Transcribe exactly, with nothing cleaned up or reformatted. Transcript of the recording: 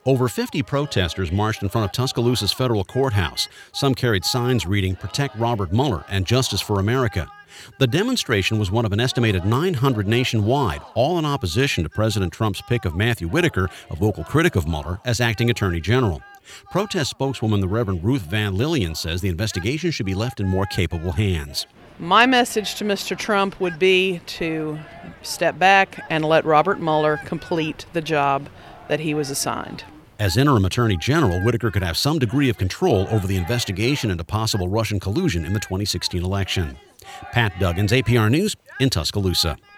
Over fifty protesters marched in front of Tuscaloosa's federal courthouse. Some carried signs reading, "Protect Robert Mueller" and "Justice for America." The demonstration was one of an estimated nine hundred nationwide, all in opposition to President Trump's pick of Matthew Whitaker, a vocal critic of Mueller, as acting attorney general. Protest spokeswoman the Reverend Ruth Van Lillian says the investigation should be left in more capable hands. My message to Mister Trump would be to step back and let Robert Mueller complete the job that he was assigned. As interim attorney general, Whitaker could have some degree of control over the investigation into possible Russian collusion in the twenty sixteen election. Pat Duggins, A P R News, in Tuscaloosa.